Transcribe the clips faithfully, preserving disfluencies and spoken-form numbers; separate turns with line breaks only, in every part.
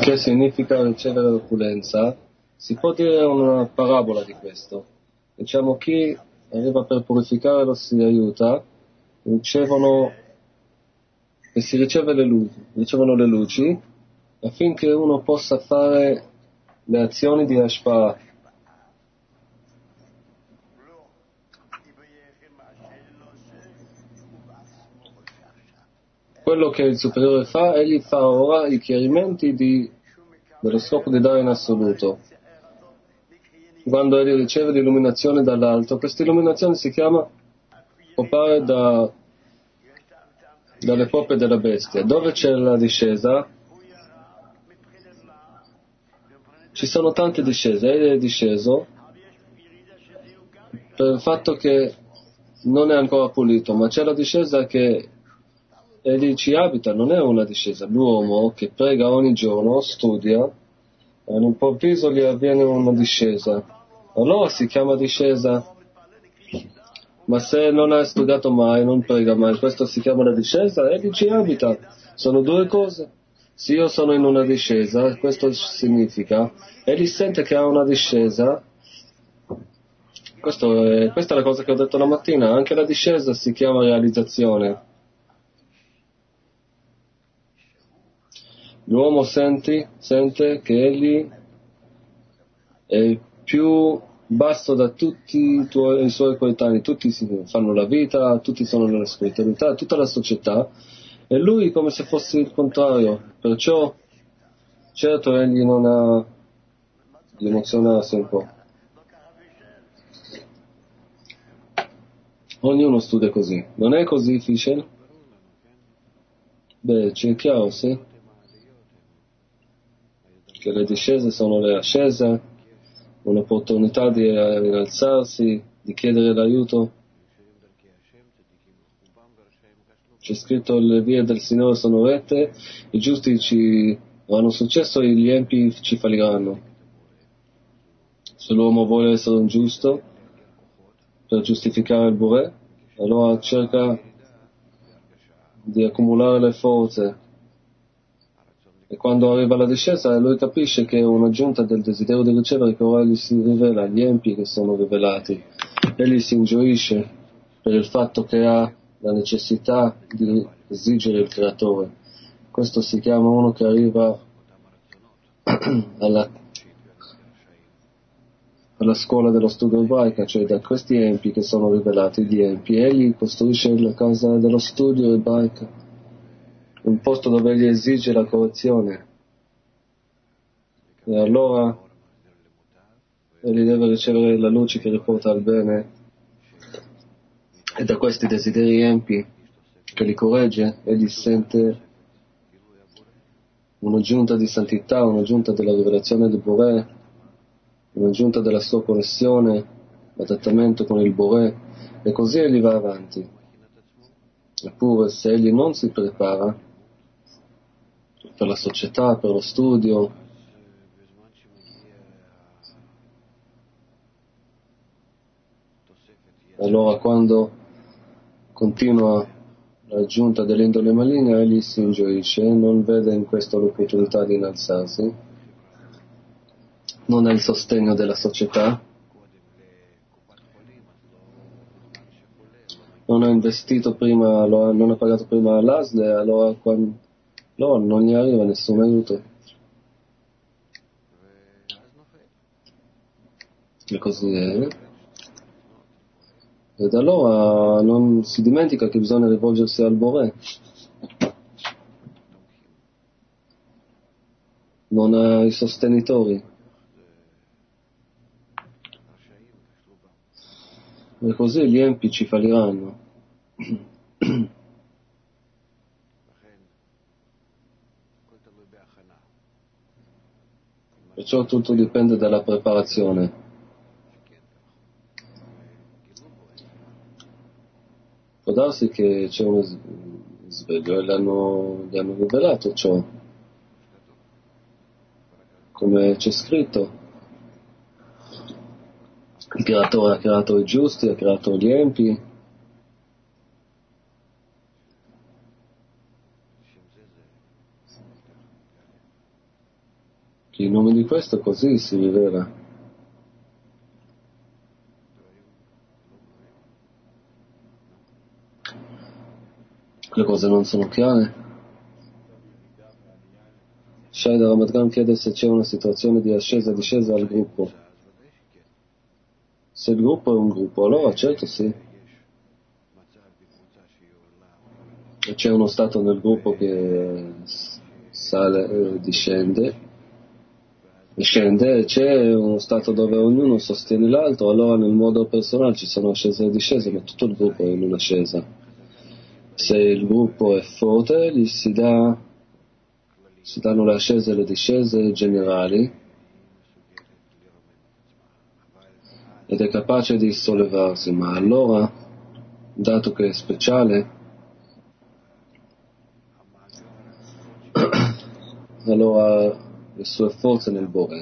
che significa ricevere l'opulenza, si può dire una parabola di questo. Diciamo, chi arriva per purificarlo si aiuta, ricevono e si riceve le luci, ricevono le luci affinché uno possa fare le azioni di Ashpa. Quello che il superiore fa, egli fa ora i chiarimenti di, dello scopo di dare in assoluto. Quando egli riceve l'illuminazione dall'alto, questa illuminazione si chiama popare da, dalle poppe della bestia. Dove c'è la discesa? Ci sono tante discese. Egli è disceso per il fatto che non è ancora pulito, ma c'è la discesa che egli ci abita, non è una discesa. L'uomo che prega ogni giorno, studia, all'improvviso gli avviene una discesa. Allora si chiama discesa. Ma se non ha studiato mai, non prega mai, questo si chiama la discesa, egli ci abita. Sono due cose. Se io sono in una discesa, questo significa, egli sente che ha una discesa. Questo è, questa è la cosa che ho detto la mattina, anche la discesa si chiama realizzazione. L'uomo senti, sente che egli è più basso da tutti i, tuoi, i suoi coetanei, tutti fanno la vita, tutti sono nella spiritualità, tutta la società, e lui come se fosse il contrario. Perciò, certo, egli non ha l'emozionarsi un po'. Ognuno studia così. Non è così, Fischel? Beh, c'è chiaro, sì? Che le discese sono le ascese, un'opportunità di innalzarsi, di chiedere l'aiuto. C'è scritto: le vie del Signore sono rette, i giusti ci avranno successo e gli empi ci falliranno. Se l'uomo vuole essere un giusto per giustificare il Boré, allora cerca di accumulare le forze, e quando arriva la discesa lui capisce che è un'aggiunta del desiderio di ricevere che ora gli si rivela, gli empi che sono rivelati. Egli si ingioisce per il fatto che ha la necessità di esigere il creatore. Questo si chiama uno che arriva alla, alla scuola dello studio ebraica, cioè da questi empi che sono rivelati, gli empi. Egli costruisce la casa dello studio ebraica, un posto dove egli esige la correzione, e allora egli deve ricevere la luce che riporta al bene, e da questi desideri empi che li corregge egli sente un'aggiunta di santità, un'aggiunta della rivelazione del Boré, un'aggiunta della sua connessione, l'adattamento con il Boré, e così egli va avanti. Eppure se egli non si prepara per la società, per lo studio, allora quando continua l'aggiunta dell'indole maligna egli si ingioisce, non vede in questo l'opportunità di innalzarsi, non ha il sostegno della società, non ha investito prima, non ha pagato prima l'A S L E, allora, quando, allora non gli arriva nessun aiuto. E così è. Ed allora non si dimentica che bisogna rivolgersi al Boré. Non ha i sostenitori. E così gli empi ci falliranno. Perciò tutto dipende dalla preparazione. Può darsi che c'è uno sveglio e l'hanno, gli hanno rivelato ciò, come c'è scritto. Il creatore ha creato i giusti, ha creato gli empi. questo così si rivela. Le cose non sono chiare. Shai da Ramat Gan chiede se c'è una situazione di ascesa e discesa al gruppo. Se il gruppo è un gruppo, allora certo sì. C'è uno stato nel gruppo che sale e discende, e scende, e c'è uno stato dove ognuno sostiene l'altro, allora nel modo personale ci sono ascese e discese, ma tutto il gruppo è in un'ascesa. Se il gruppo è forte, gli si dà, si danno le ascese e le discese generali, ed è capace di sollevarsi, ma allora, dato che è speciale, allora le sue forze nel Bore.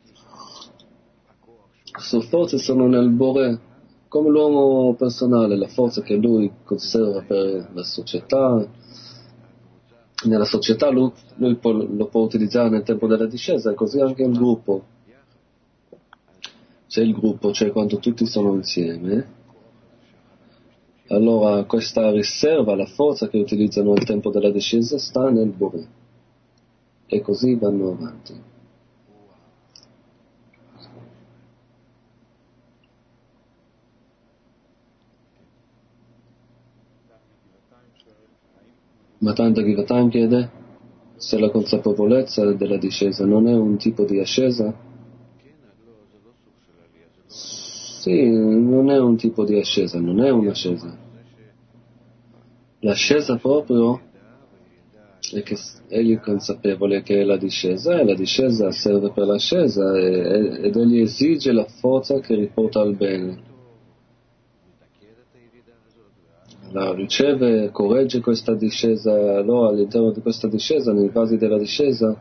Le sue forze sono nel Bore, come l'uomo personale, la forza che lui conserva per la società. Nella società lui, lui può, lo può utilizzare nel tempo della discesa, e così anche il gruppo. Se il gruppo, cioè quando tutti sono insieme, allora questa riserva, la forza che utilizzano al tempo della discesa, sta nel Bore. E così vanno avanti. Matanta Givatan chiede se la consapevolezza della discesa non è un tipo di ascesa. Sì, non è un tipo di ascesa, non è un'ascesa. L'ascesa proprio è che egli è consapevole che è la discesa, e la discesa serve per l'ascesa, e, ed egli esige la forza che riporta al bene. La riceve, corregge questa discesa, allora all'interno di questa discesa, nei vasi della discesa,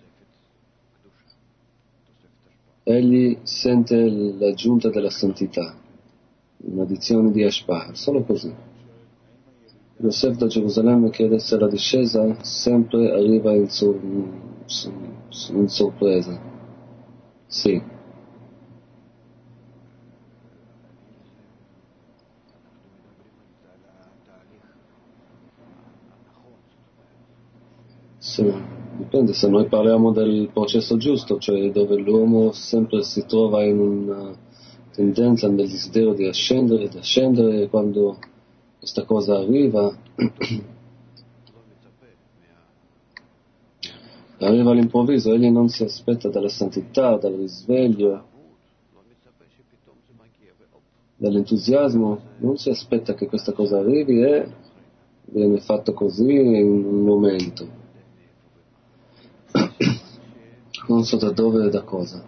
egli sente l'aggiunta della santità, un'addizione di Ashpah, solo così. Yosef da Gerusalemme chiede se la discesa sempre arriva in, sor- in sorpresa. Sì. Sì, dipende se noi parliamo del processo giusto, cioè dove l'uomo sempre si trova in una tendenza, nel desiderio di ascendere, di ascendere, e quando questa cosa arriva, arriva all'improvviso, egli non si aspetta dalla santità, dal risveglio, dall'entusiasmo, non si aspetta che questa cosa arrivi e viene fatto così in un momento. Non so da dove e da cosa.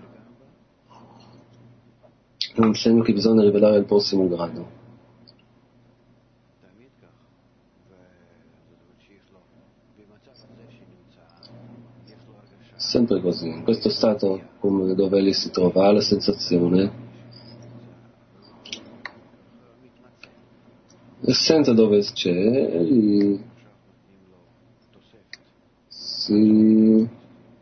È un segno che bisogna rivelare il prossimo grado. Sempre così, in questo stato come dove egli si trova, ha la sensazione e sente dove c'è, egli si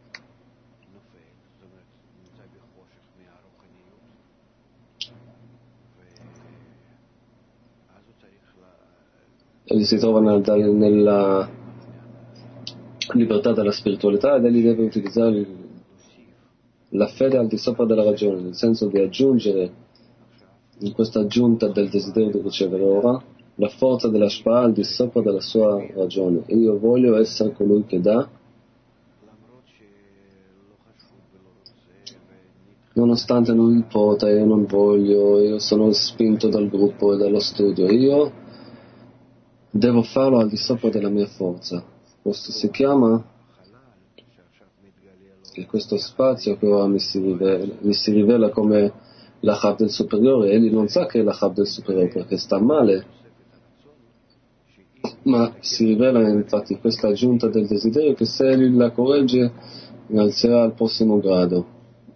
egli si trova nel, nella libertà della spiritualità, ed egli deve utilizzare la fede al di sopra della ragione, nel senso di aggiungere in questa aggiunta del desiderio di ricevere ora la forza della Shpa al di sopra della sua ragione. Io voglio essere colui che dà, nonostante non importa, io non voglio, io sono spinto dal gruppo e dallo studio, io devo farlo al di sopra della mia forza. Questo si chiama, che questo spazio che ora mi si rivela, mi si rivela come l'Achab del superiore. Egli non sa che è l'Achab del superiore perché sta male, ma si rivela infatti questa aggiunta del desiderio che se egli la corregge innalzerà al prossimo grado.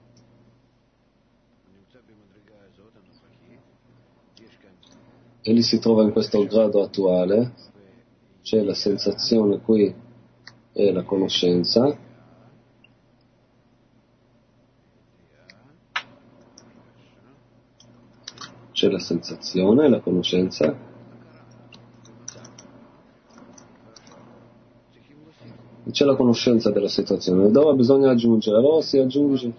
Egli si trova in questo grado attuale, c'è la sensazione qui e la conoscenza, c'è la sensazione, la conoscenza, e c'è la conoscenza della situazione. Ed ora bisogna aggiungere. Allora si aggiunge.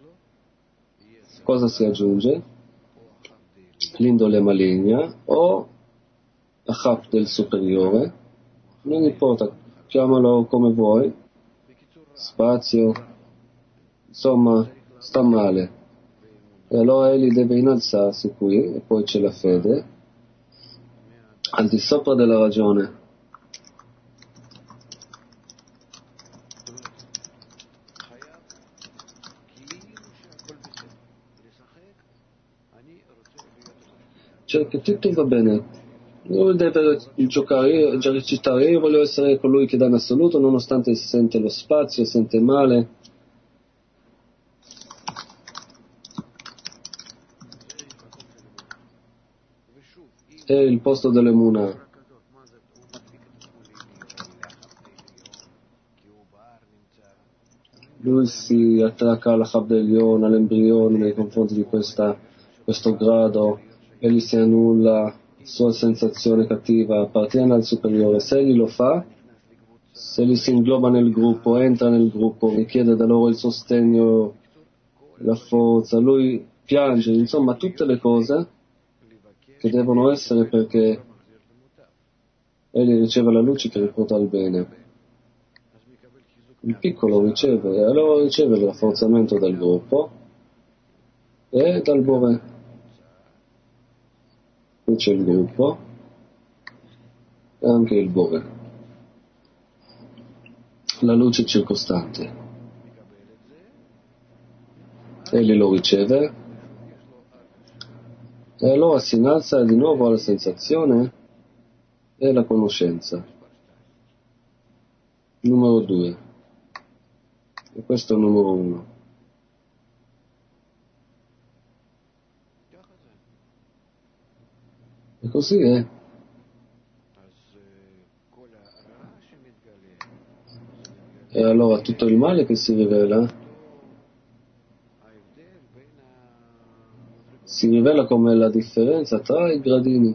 Cosa si aggiunge? L'indole maligna o Achap del superiore, non importa, chiamalo come vuoi, spazio, insomma, sta male. E allora egli deve innalzarsi qui, e poi c'è la fede, al di sopra della ragione. Cioè che tutto va bene. Lui deve giocare, già recitare, io voglio essere colui che dà in assoluto, nonostante sente lo spazio, sente male. È il posto dell'Emunah. Lui si attacca alla Chabdelion, all'embrione nei confronti di questa, questo grado, egli si annulla sua sensazione cattiva, appartiene al superiore. Se egli lo fa, se egli si ingloba nel gruppo, entra nel gruppo, richiede da loro il sostegno, la forza, lui piange, insomma tutte le cose che devono essere perché egli riceve la luce che riporta al bene. Il piccolo riceve, e allora riceve il rafforzamento del gruppo e dal Bore. Qui c'è il gruppo e anche il Bore, la luce circostante. Egli lo riceve e allora si innalza di nuovo alla sensazione e alla conoscenza. Numero due. E questo è il numero uno. E così è. E allora tutto il male che si rivela si rivela come la differenza tra i gradini.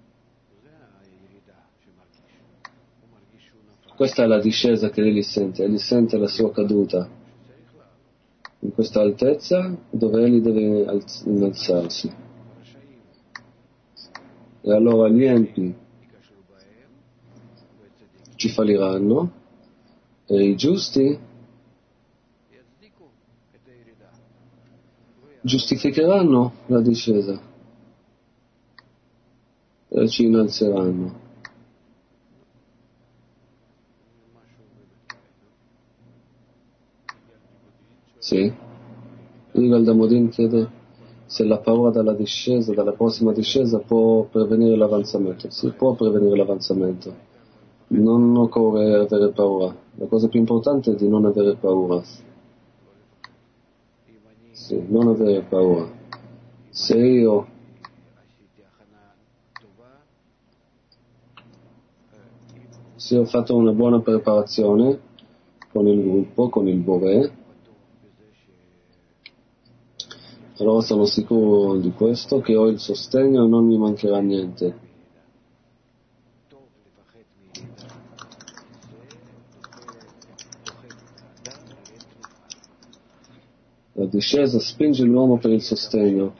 Questa è la discesa che egli sente, egli sente la sua caduta in questa altezza dove egli deve alz- innalzarsi. E allora gli empi ci falliranno e i giusti giustificheranno la discesa e ci innalzeranno. Sì, Yigal Damodin chiede se la paura dalla discesa, dalla prossima discesa può prevenire l'avanzamento. Sì, può prevenire l'avanzamento. Non occorre avere paura. La cosa più importante è di non avere paura. Sì, non avere paura. Se io se ho fatto una buona preparazione con il gruppo, con il Bore, allora sono sicuro di questo, che ho il sostegno e non mi mancherà niente. La discesa spinge l'uomo per il sostegno.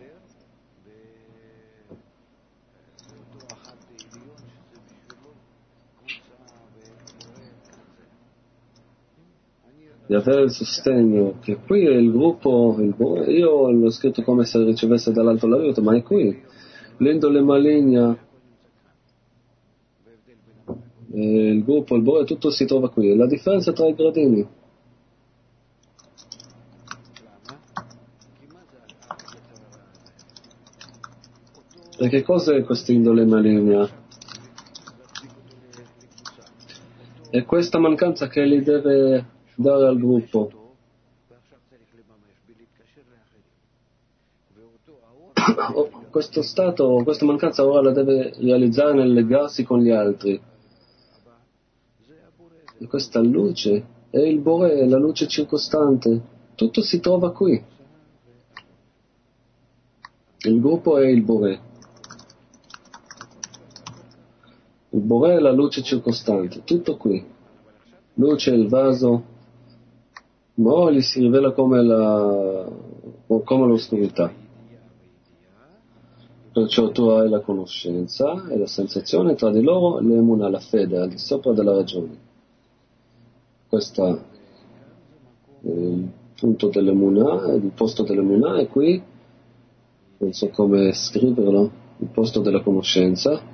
Di avere il sostegno, che qui è il gruppo, il Bore, io l'ho scritto come se ricevesse dall'alto l'aiuto, ma è qui. L'indole maligna, il gruppo, il Bore, tutto si trova qui. La differenza tra i gradini. E che cosa è questa indole maligna? È questa mancanza che egli deve dare al gruppo. Questo stato, questa mancanza ora la deve realizzare nel legarsi con gli altri. E questa luce è il Bore, è la luce circostante. Tutto si trova qui. Il gruppo è il Bore. Il Boré è la luce circostante, tutto qui. Luce, il vaso, ma ora gli si rivela come, la, come l'oscurità. Perciò tu hai la conoscenza e la sensazione tra di loro, l'emuna, la fede, al di sopra della ragione. Questo è il punto dell'emuna, il posto dell'emuna, e qui, non so come scriverlo, il posto della conoscenza,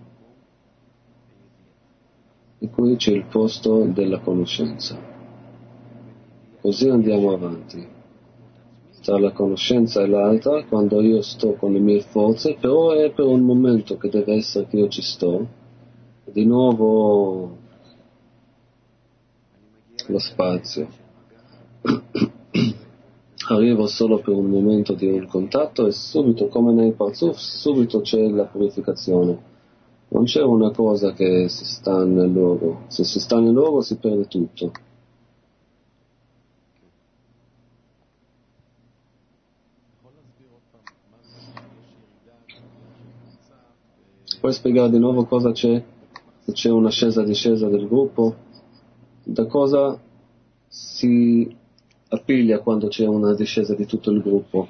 e qui c'è il posto della conoscenza. Così andiamo avanti. Tra la conoscenza e l'altra, quando io sto con le mie forze, però è per un momento che deve essere che io ci sto, di nuovo lo spazio. Arrivo solo per un momento di un contatto e subito, come nei Parzuf, subito c'è la purificazione. Non c'è una cosa che si sta nel luogo. Se si sta nel luogo si perde tutto. Puoi spiegare di nuovo cosa c'è? Se c'è un'ascesa e discesa del gruppo? Da cosa si appiglia quando c'è una discesa di tutto il gruppo?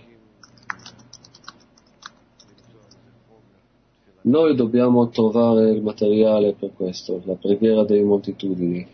Noi dobbiamo trovare il materiale per questo, la preghiera delle moltitudini.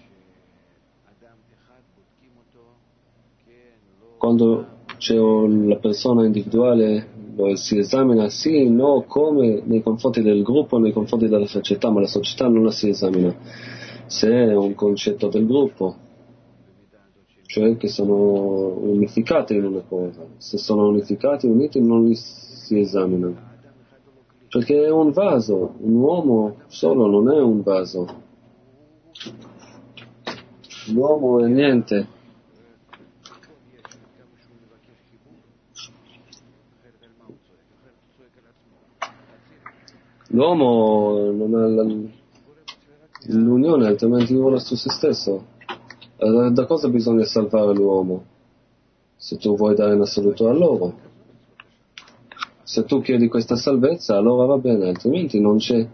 Quando c'è la persona individuale, si esamina sì, no, come, nei confronti del gruppo, nei confronti della società, ma la società non la si esamina se è un concetto del gruppo, cioè che sono unificati in una cosa. Se sono unificati, uniti, non li si esaminano, perché è un vaso, un uomo solo non è un vaso, l'uomo è niente. L'uomo non ha la, l'unione, altrimenti vuole su se stesso. Da, da cosa bisogna salvare l'uomo? Se tu vuoi dare in assoluto a loro. Se tu chiedi questa salvezza, allora va bene, altrimenti non c'è.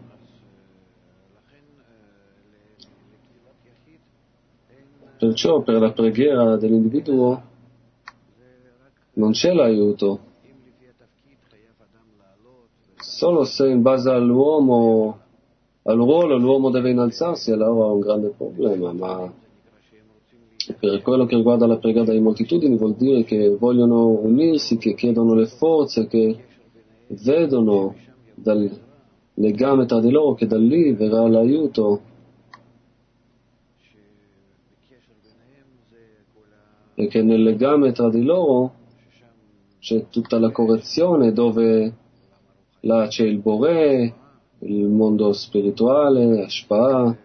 Perciò per la preghiera dell'individuo non c'è l'aiuto. Solo se in base all'uomo, al ruolo, l'uomo deve innalzarsi, allora è un grande problema, ma per quello che riguarda la preghiera delle moltitudini vuol dire che vogliono unirsi, che chiedono le forze, che vedono dal legame tra di loro, che da lì verrà l'aiuto, e che nel legame tra di loro c'è tutta la correzione, dove là c'è il Boré, il mondo spirituale, Ashpa,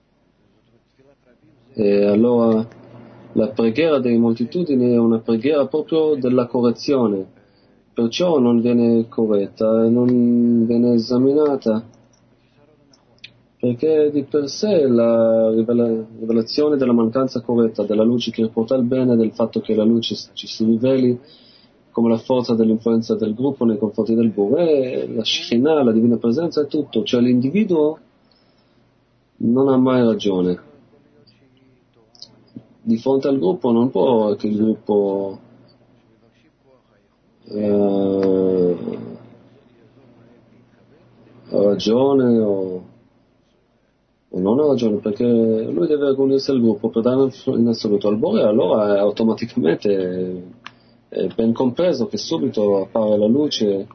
e allora la preghiera delle moltitudini è una preghiera proprio della correzione, perciò non viene corretta e non viene esaminata, perché di per sé la rivelazione della mancanza corretta, della luce che porta al bene, del fatto che la luce ci si riveli come la forza dell'influenza del gruppo nei confronti del Boré, la Shekhinah, la divina presenza, è tutto, cioè l'individuo non ha mai ragione. Di fronte al gruppo non può che il gruppo eh, ha ragione o, o non ha ragione, perché lui deve unirsi al gruppo per dare in assoluto al Boré, allora automaticamente è ben compreso che subito appare la luce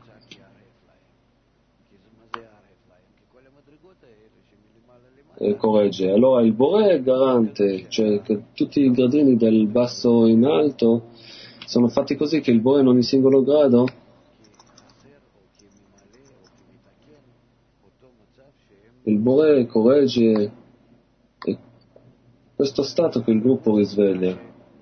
e corregge. Allora il Boré è garante, cioè che tutti i gradini del basso in alto sono fatti così che il Boré in ogni singolo grado il Boré corregge e questo stato che il gruppo risveglia.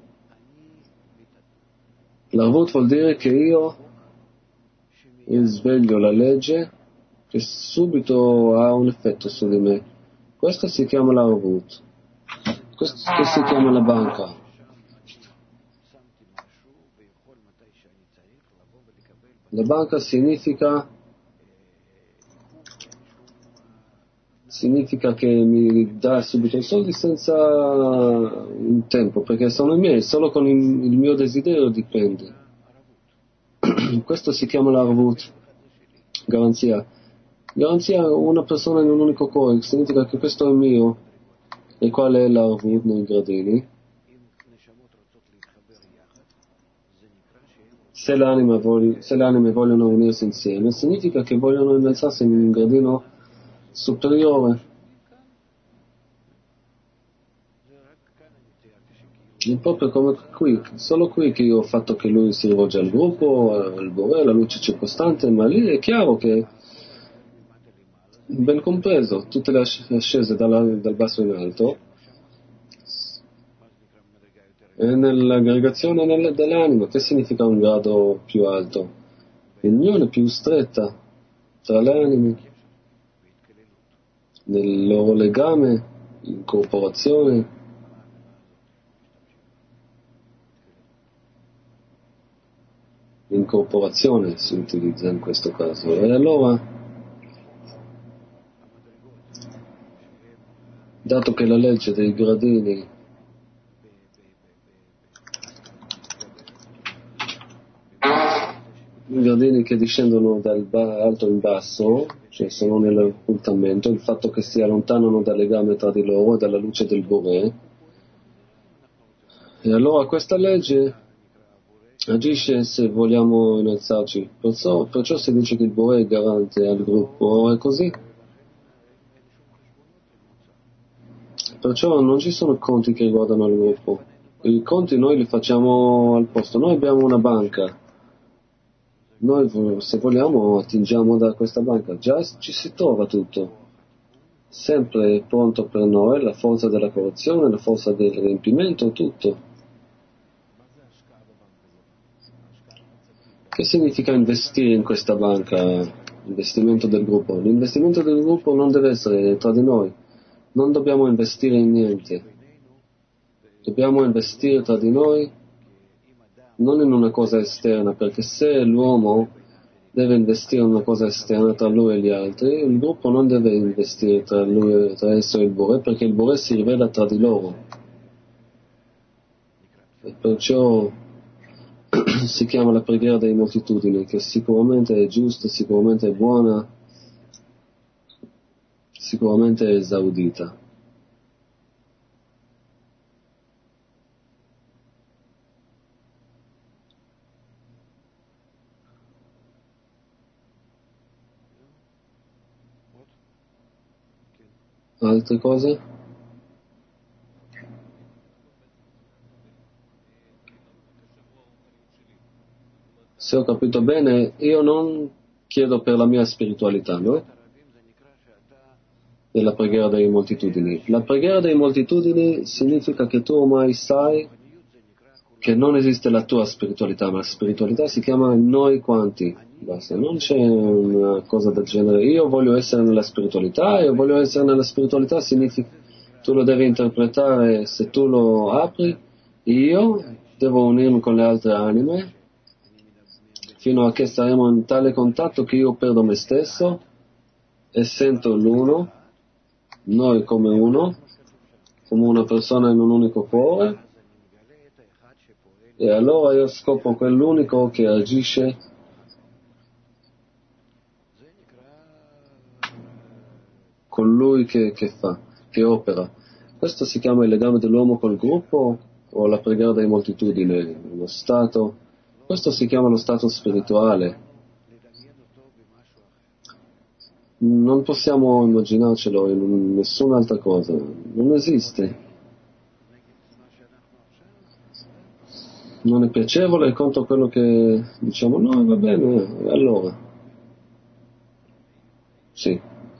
L'Arvut vuol dire che io risveglio la legge che subito ha un effetto su di me. Questo si chiama l'Arvut. Questo si chiama la banca. La banca significa significa che mi dà subito i soldi senza un tempo, perché sono i miei, solo con il, il mio desiderio dipende. Questo si chiama l'Arvut, garanzia. Garanzia una persona in un unico cuore, significa che questo è mio. E qual è l'Arvut nei gradini? Se, l'anima voglia, se le anime vogliono unirsi insieme, significa che vogliono innalzarsi in un gradino superiore. È proprio come qui, solo qui che io ho fatto che lui si rivolge al gruppo, al Boré, alla luce circostante, ma lì è chiaro che, ben compreso, tutte le ascese dalla, dal basso in alto, è nell'aggregazione nelle, dell'anima. Che significa un grado più alto? L'unione più stretta tra le anime, nel loro legame, incorporazione. L'incorporazione si utilizza in questo caso. E allora, dato che la legge dei gradini i gradini che discendono dal ba- alto in basso, cioè sono nell'occultamento, il fatto che si allontanano dal legame tra di loro e dalla luce del Boré, e allora questa legge agisce se vogliamo innalzarci. Perciò, perciò si dice che il Boré è garante al gruppo, è così. Perciò non ci sono conti che riguardano il gruppo. I conti noi li facciamo al posto. Noi abbiamo una banca. Noi, se vogliamo, attingiamo da questa banca. Già ci si trova tutto. Sempre pronto per noi, la forza della correzione, la forza del riempimento, tutto. Che significa investire in questa banca? Investimento del gruppo. L'investimento del gruppo non deve essere tra di noi. Non dobbiamo investire in niente. Dobbiamo investire tra di noi, non in una cosa esterna, perché se l'uomo deve investire in una cosa esterna tra lui e gli altri, il gruppo non deve investire tra lui, tra esso e il Boré, perché il Boré si rivela tra di loro. E perciò si chiama la preghiera dei moltitudini, che sicuramente è giusta, sicuramente è buona, sicuramente è esaudita. Altre cose? Se ho capito bene, io non chiedo per la mia spiritualità, no? Della preghiera dei moltitudini. La preghiera dei moltitudini significa che tu ormai sai che non esiste la tua spiritualità, ma la spiritualità si chiama noi quanti. Basta, non c'è una cosa del genere. Io voglio essere nella spiritualità, io voglio essere nella spiritualità significa, tu lo devi interpretare, se tu lo apri, io devo unirmi con le altre anime, fino a che saremo in tale contatto che io perdo me stesso e sento l'uno, noi come uno, come una persona in un unico cuore, e allora io scopro quell'unico che agisce colui che, che fa, che opera. Questo si chiama il legame dell'uomo col gruppo o la preghiera dei moltitudini, lo stato. Questo si chiama lo stato spirituale. Non possiamo immaginarcelo in nessun'altra cosa, non esiste. Non è piacevole contro quello che diciamo, no, va bene, allora. Sì.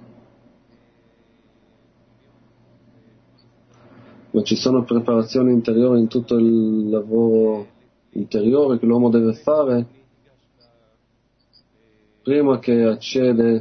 Ma ci sono preparazioni interiori in tutto il lavoro interiore che l'uomo deve fare prima che accede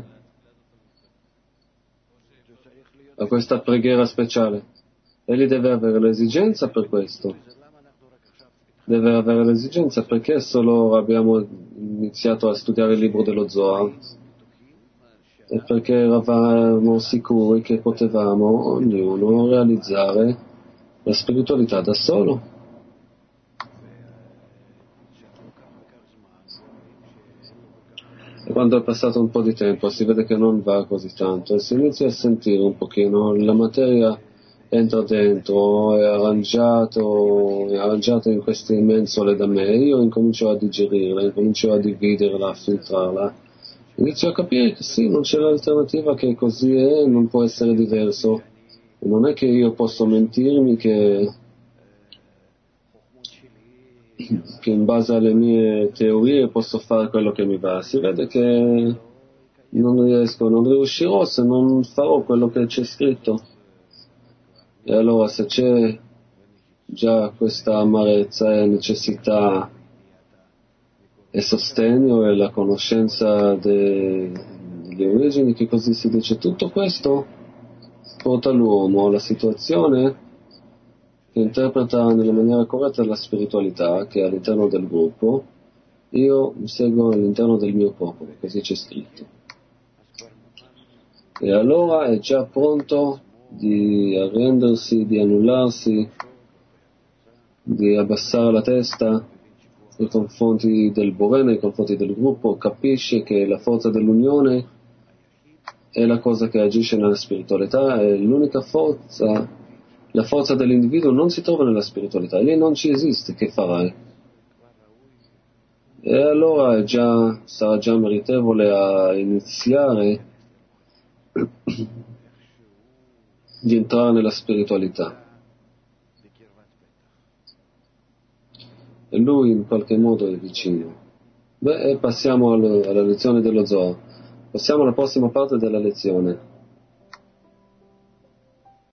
a questa preghiera speciale. Egli deve avere l'esigenza per questo. Deve avere l'esigenza perché solo abbiamo iniziato a studiare il libro dello Zohar. e perché eravamo sicuri che potevamo ognuno realizzare la spiritualità da solo. E quando è passato un po' di tempo si vede che non va così tanto e si inizia a sentire un pochino, la materia entra dentro, è arrangiato, è arrangiato in queste mensole da me, io incomincio a digerirla, incomincio a dividerla, a filtrarla, inizio a capire che sì, non c'è l'alternativa, che così è, non può essere diverso. E non è che io posso mentirmi che che in base alle mie teorie posso fare quello che mi va. Si vede che non riesco, non riuscirò se non farò quello che c'è scritto. E allora se c'è già questa amarezza e necessità e sostegno e la conoscenza de, delle origini, che così si dice, tutto questo porta l'uomo alla situazione che interpreta nella maniera corretta la spiritualità che è all'interno del gruppo. Io mi seguo all'interno del mio popolo, così c'è scritto. E allora è già pronto di arrendersi, di annullarsi, di abbassare la testa nei confronti del Boré, nei confronti del gruppo, capisce che la forza dell'unione è la cosa che agisce nella spiritualità, è l'unica forza. La forza dell'individuo non si trova nella spiritualità, lì non ci esiste, che farai? E allora è già, sarà già meritevole a iniziare di entrare nella spiritualità. E lui in qualche modo è vicino. Beh, e passiamo alla, alla lezione dello Zohar. Passiamo alla prossima parte della lezione.